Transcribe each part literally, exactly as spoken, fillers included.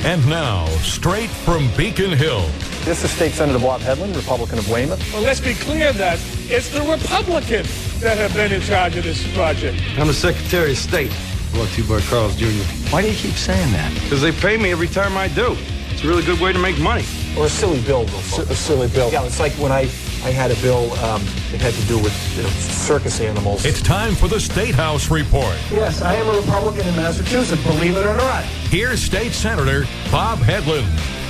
And now, straight from Beacon Hill. This is State Senator Bob Hedlund, Republican of Weymouth. Well, let's be clear that it's the Republicans that have been in charge of this project. I'm the Secretary of State. Brought to you by Carl's Junior Why do you keep saying that? Because they pay me every time I do. It's a really good way to make money. Or a silly bill. A silly bill. Yeah, it's like when I, I had a bill um, that had to do with you know, circus animals. It's time for the State House Report. Yes, I am a Republican in Massachusetts, believe it or not. Here's State Senator Bob Hedlund.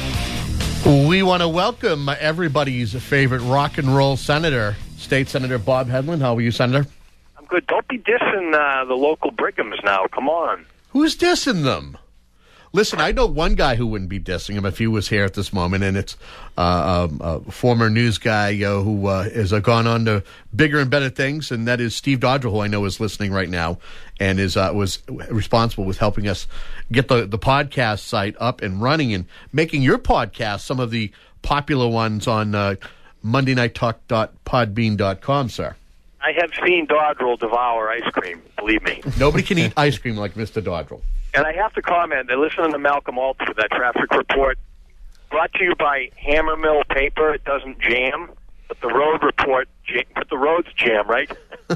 We want to welcome everybody's favorite rock and roll senator, State Senator Bob Hedlund. How are you, Senator? I'm good. Don't be dissing uh, the local Brighams now. Come on. Who's dissing them? Listen, I know one guy who wouldn't be dissing him if he was here at this moment, and it's uh, um, a former news guy uh, who uh, has uh, gone on to bigger and better things, and that is Steve Dodrell, who I know is listening right now and is uh, was responsible with helping us get the, the podcast site up and running and making your podcast some of the popular ones on uh, monday night talk dot podbean dot com, sir. I have seen Dodrell devour ice cream, believe me. Nobody can eat ice cream like Mister Dodrell. And I have to comment, I listened to Malcolm Alter for that traffic report. Brought to you by Hammer Mill Paper. It doesn't jam, but the road report, but the roads jam, right?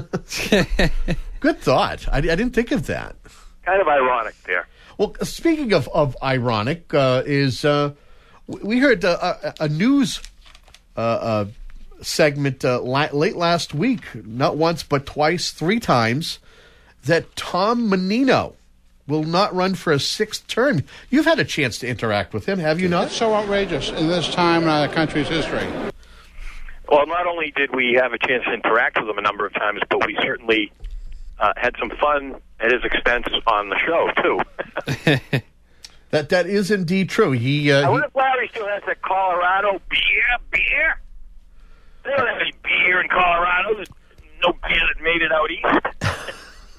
Good thought. I, I didn't think of that. Kind of ironic there. Well, speaking of, of ironic, uh, is uh, we heard uh, a, a news uh, uh, segment uh, la- late last week, not once but twice, three times, that Tom Menino will not run for a sixth term. You've had a chance to interact with him, have you not? It's so outrageous in this time in our country's history. Well, not only did we have a chance to interact with him a number of times, but we certainly uh, had some fun at his expense on the show, too. that That is indeed true. He. Uh, I wonder if Larry still has that Colorado beer, beer? They don't have any beer in Colorado. There's no beer that made it out east.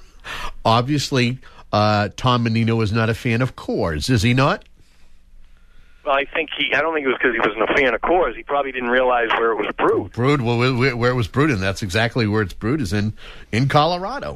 Obviously, uh, Tom Menino is not a fan of Coors, is he not? Well, I think he, I don't think it was because he wasn't a fan of Coors. He probably didn't realize where it was brewed. Brewed, well, where, where it was brewed, and that's exactly where it's brewed, is in, in Colorado.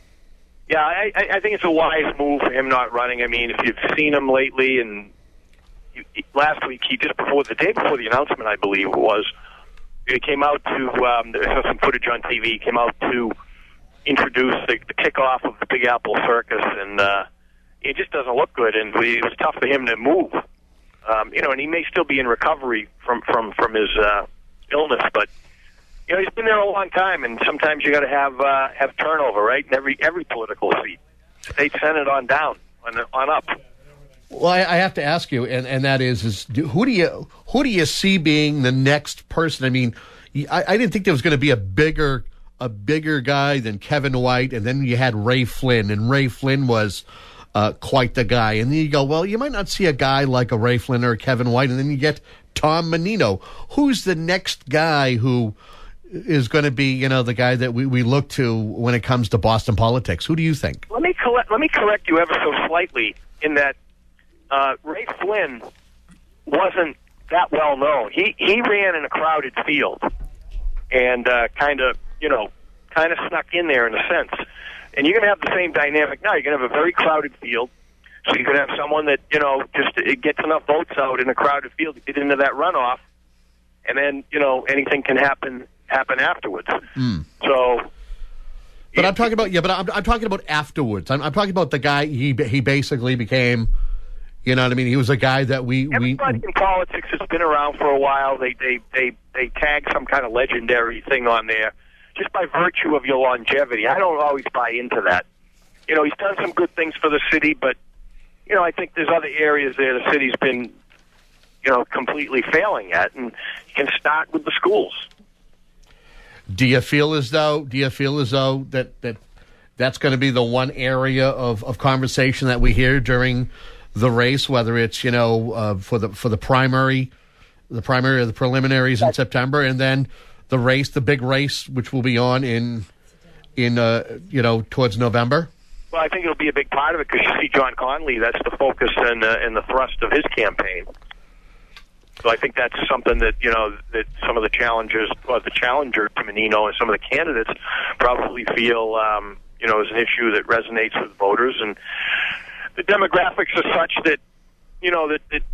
Yeah, I, I think it's a wise move for him not running. I mean, if you've seen him lately, and you, last week, he just before, the day before the announcement, I believe it was, he came out to, um, there was some footage on T V, came out to introduce the, the kickoff of the Big Apple Circus, and uh, it just doesn't look good, and we, it was tough for him to move. Um, you know, and he may still be in recovery from from from his uh, illness, but you know he's been there a long time, and sometimes you got to have uh, have turnover, right? In every every political seat, state senate on down, on on up. Well, I, I have to ask you, and, and that is, is do, who do you who do you see being the next person? I mean, I, I didn't think there was going to be a bigger a bigger guy than Kevin White, and then you had Ray Flynn, and Ray Flynn was uh, quite the guy. And then you go, well, you might not see a guy like a Ray Flynn or a Kevin White, and then you get Tom Menino. Who's the next guy who is going to be, you know, the guy that we, we look to when it comes to Boston politics? Who do you think? Let me collect, let me correct you ever so slightly in that uh, Ray Flynn wasn't that well known. He he ran in a crowded field and uh, kind of, you know, kind of snuck in there in a sense. And you're going to have the same dynamic now. You're going to have a very crowded field. So you're going to have someone that, you know, just it gets enough votes out in a crowded field to get into that runoff. And then, you know, anything can happen happen afterwards. Mm. So... But I'm talking about, yeah, but I'm, I'm talking about afterwards. I'm, I'm talking about the guy, he he basically became, you know what I mean? He was a guy that we... Everybody we, in politics has been around for a while. They, they, they, they tag some kind of legendary thing on there just by virtue of your longevity. I don't always buy into that. You know, he's done some good things for the city, but, you know, I think there's other areas there the city's been, you know, completely failing at, and you can start with the schools. Do you feel as though, do you feel as though that, that that's going to be the one area of, of conversation that we hear during the race, whether it's, you know, uh, for the for the primary, the primary or the preliminaries in September, and then the race, the big race, which will be on in, in uh, you know, towards November? Well, I think it'll be a big part of it because you see John Conley, that's the focus and, uh, and the thrust of his campaign. So I think that's something that, you know, that some of the challengers, or the challenger to Menino and some of the candidates probably feel, um, you know, is an issue that resonates with voters. And the demographics are such that, you know, that, that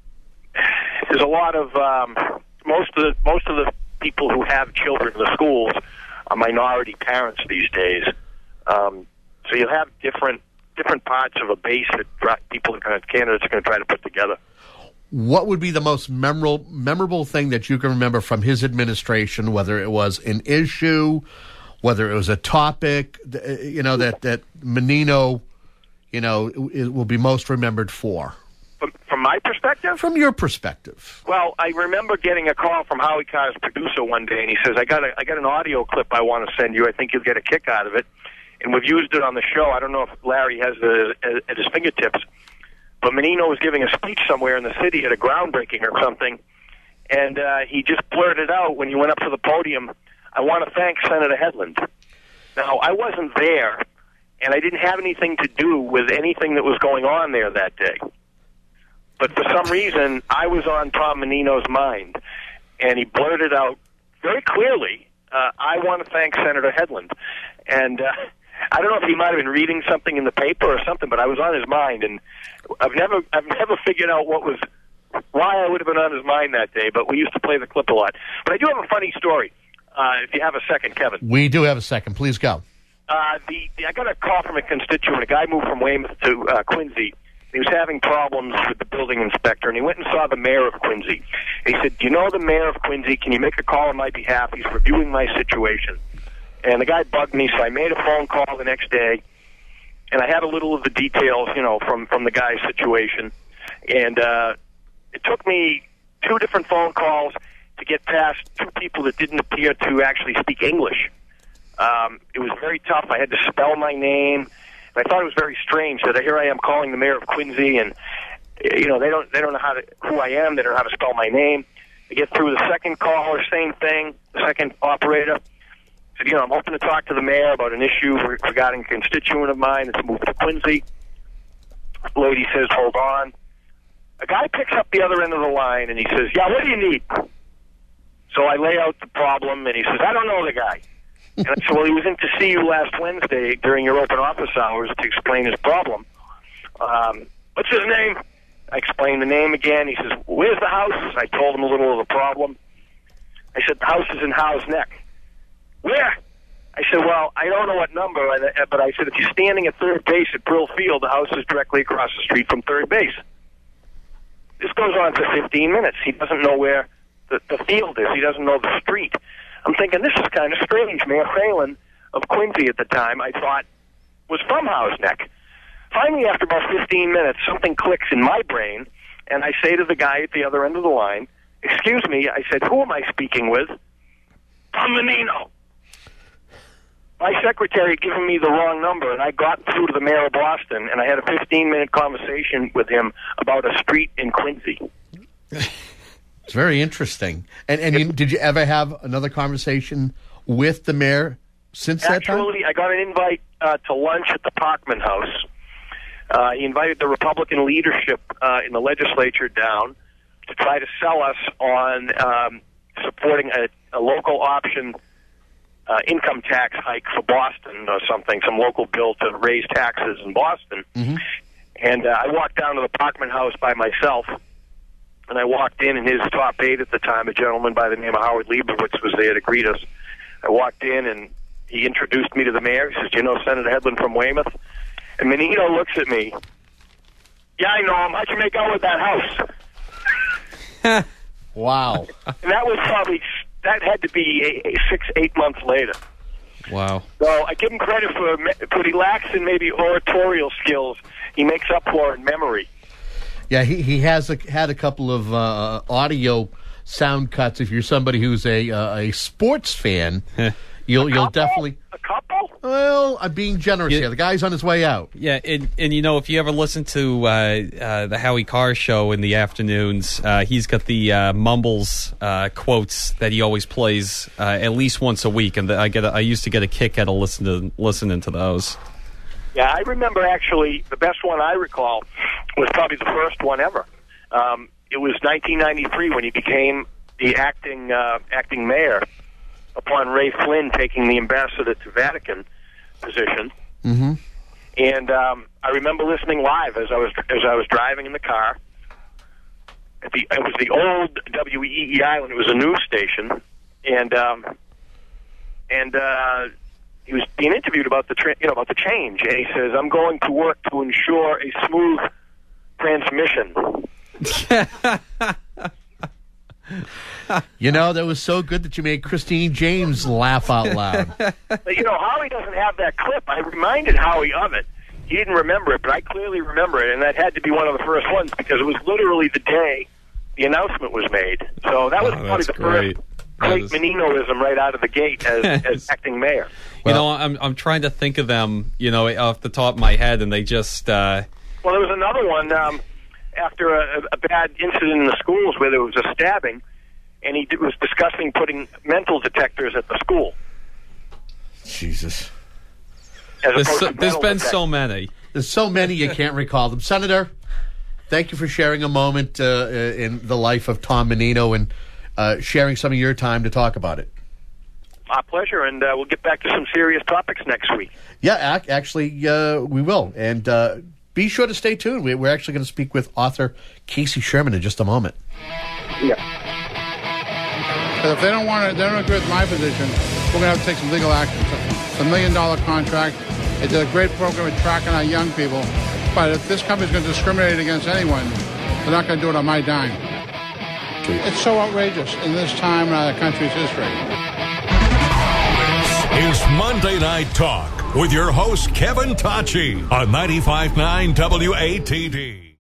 there's a lot of um, most of the most of the people who have children in the schools are minority parents these days. Um, so you have different different parts of a base that try, people are going to, candidates are going to try to put together. What would be the most memorable memorable thing that you can remember from his administration, whether it was an issue, whether it was a topic, you know, that, that Menino, you know, it will be most remembered for? From, from my perspective? From your perspective. Well, I remember getting a call from Howie Carr's producer one day, and he says, I got a, I got an audio clip I want to send you. I think you'll get a kick out of it. And we've used it on the show. I don't know if Larry has it at his fingertips. But Menino was giving a speech somewhere in the city at a groundbreaking or something, and uh, he just blurted out when he went up to the podium, I want to thank Senator Hedlund. Now, I wasn't there, and I didn't have anything to do with anything that was going on there that day. But for some reason, I was on Tom Menino's mind, and he blurted out very clearly, uh, I want to thank Senator Hedlund. And uh, I don't know if he might have been reading something in the paper or something, but I was on his mind, and I've never, I've never figured out what was, why I would have been on his mind that day. But we used to play the clip a lot. But I do have a funny story. Uh, if you have a second, Kevin. We do have a second. Please go. Uh, the, the I got a call from a constituent. A guy moved from Weymouth to uh, Quincy. He was having problems with the building inspector, and he went and saw the mayor of Quincy. And he said, "Do you know the mayor of Quincy? Can you make a call on my behalf? He's reviewing my situation." And the guy bugged me, so I made a phone call the next day, and I had a little of the details, you know, from, from the guy's situation. And uh, it took me two different phone calls to get past two people that didn't appear to actually speak English. Um, it was very tough. I had to spell my name. And I thought it was very strange that here I am calling the mayor of Quincy, and you know they don't they don't know how to who I am. They don't know how to spell my name. I get through the second caller, same thing. The second operator said, you know, I'm hoping to talk to the mayor about an issue regarding a constituent of mine that's moved to Quincy. The lady says, hold on. A guy picks up the other end of the line, and he says, yeah, what do you need? So I lay out the problem, and he says, I don't know the guy. And I said, well, he was in to see you last Wednesday during your open office hours to explain his problem. Um, what's his name? I explained the name again. He says, where's the house? I told him a little of the problem. I said, the house is in Howe's Neck. Where? I said, well, I don't know what number, but I said, if you're standing at third base at Brill Field, the house is directly across the street from third base. This goes on for fifteen minutes. He doesn't know where the, the field is. He doesn't know the street. I'm thinking, this is kind of strange. Mayor Phelan of Quincy at the time, I thought, was from Howe's Neck. Finally, after about fifteen minutes, something clicks in my brain, and I say to the guy at the other end of the line, excuse me, I said, who am I speaking with? Tom Menino. My secretary had given me the wrong number, and I got through to the mayor of Boston, and I had a fifteen-minute conversation with him about a street in Quincy. It's very interesting. And and you, did you ever have another conversation with the mayor since Actually, that time? Actually, I got an invite uh, to lunch at the Parkman House. Uh, he invited the Republican leadership uh, in the legislature down to try to sell us on um, supporting a, a local option Uh, income tax hike for Boston or something, some local bill to raise taxes in Boston. Mm-hmm. And uh, I walked down to the Parkman House by myself, and I walked in, and his top aide at the time, a gentleman by the name of Howard Leibowitz, was there to greet us. I walked in, and he introduced me to the mayor. He says, do you know Senator Hedlund from Weymouth? And Menino looks at me. Yeah, I know him. How'd you make out with that house? Wow. And that was probably... That had to be a, a six, eight months later. Wow. So I give him credit for what he lacks in maybe oratorial skills. He makes up for in memory. Yeah, he, he has a, had a couple of uh, audio sound cuts. If you're somebody who's a uh, a sports fan, you'll you'll definitely... A couple? Well, I'm being generous yeah. here. The guy's on his way out. Yeah, and, and you know, if you ever listen to uh, uh, the Howie Carr show in the afternoons, uh, he's got the uh, Mumbles uh, quotes that he always plays uh, at least once a week, and the, I get a, I used to get a kick out of listen to, listening to those. Yeah, I remember actually the best one I recall was probably the first one ever. Um, it was nineteen ninety-three when he became the acting uh, acting mayor upon Ray Flynn taking the ambassador to Vatican position. Mm-hmm. And um, I remember listening live as I was as I was driving in the car, at the it was the old W E E I when it was a news station, and um, and uh, he was being interviewed about the tra- you know about the change, and he says, "I'm going to work to ensure a smooth transmission." You know, that was so good that you made Christine James laugh out loud. But, you know, Howie doesn't have that clip. I reminded Howie of it. He didn't remember it, but I clearly remember it, and that had to be one of the first ones because it was literally the day the announcement was made. So that was Oh, probably that's the great. first That great is- Meninoism right out of the gate as, as acting mayor. You know, I'm I'm trying to think of them, you know, off the top of my head, and they just. Uh, Well, there was another one um, after a, a bad incident in the schools where there was a stabbing, and he d- was discussing putting mental detectors at the school. Jesus. As there's opposed so, to there's metal been detectors. so many. There's so many you can't recall them. Senator, thank you for sharing a moment uh, in the life of Tom Menino and uh, sharing some of your time to talk about it. My pleasure, and uh, we'll get back to some serious topics next week. Yeah, ac- actually, uh, we will. And uh, be sure to stay tuned. We- We're actually going to speak with author Casey Sherman in just a moment. Yeah. But if they don't want to, they don't agree with my position, we're going to have to take some legal action. It's a million dollar contract. They did a great program at tracking our young people. But if this company's going to discriminate against anyone, they're not going to do it on my dime. It's so outrageous in this time in our country's history. Is Monday Night Talk with your host, Kevin Tachi, on ninety-five point nine W A T D.